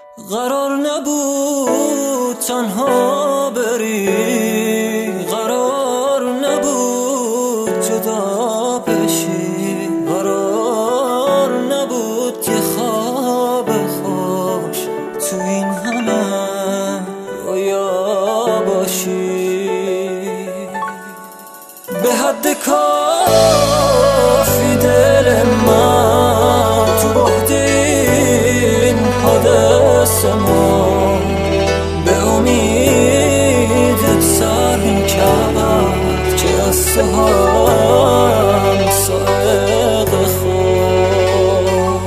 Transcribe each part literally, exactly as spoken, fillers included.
قرار نبود تنها بری، قرار نبود جدا بشی، قرار نبود که خواب خوش تو این همه رویا باشی. به حد کافی دل من تو بعد این حادثه ما به امید سر کرد که از تو هم سائق خود.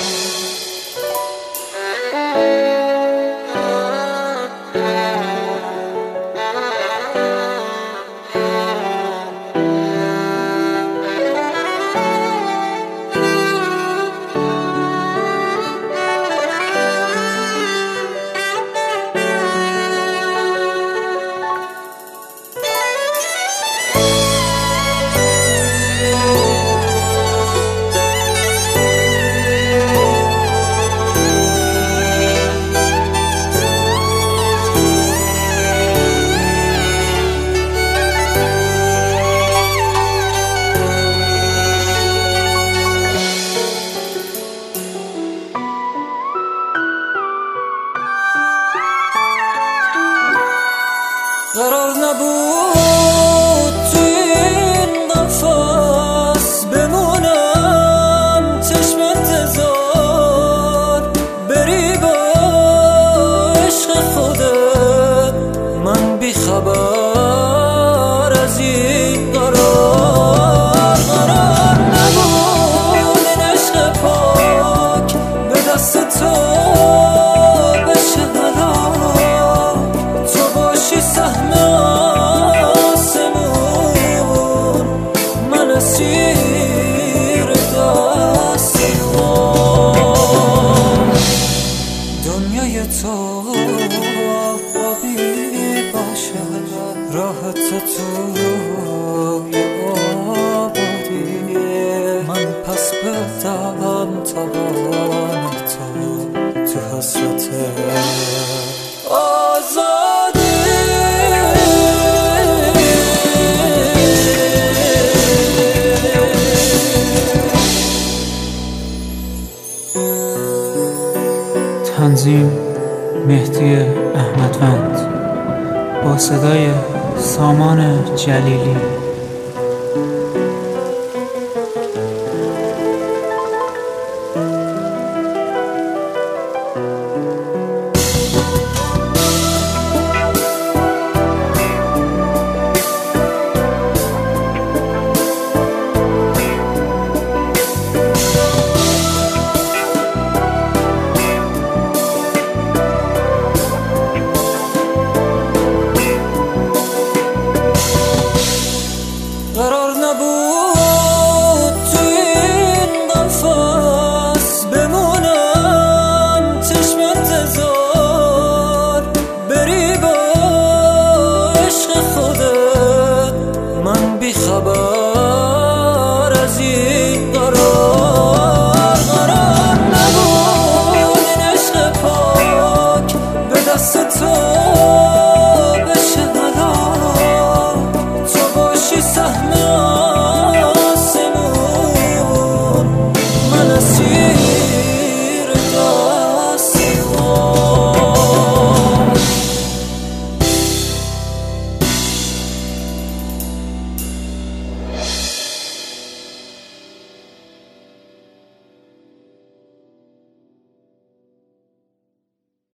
قرار نبود تو این قفس بمونم چشم انتظار، بری با عشق خودت من بی خبر از این قرار. قرار نبود این عشق پاک به دست تو بشه حلال، تو باشی سهم آسمون من اسیر دست خود. دنیای تو آبی باشه، راحت تو یه آبادی، من پس بدم توان تو تو حسرت آزادی. تنظیم مهدی احمدوند با صدای سامان جلیلی.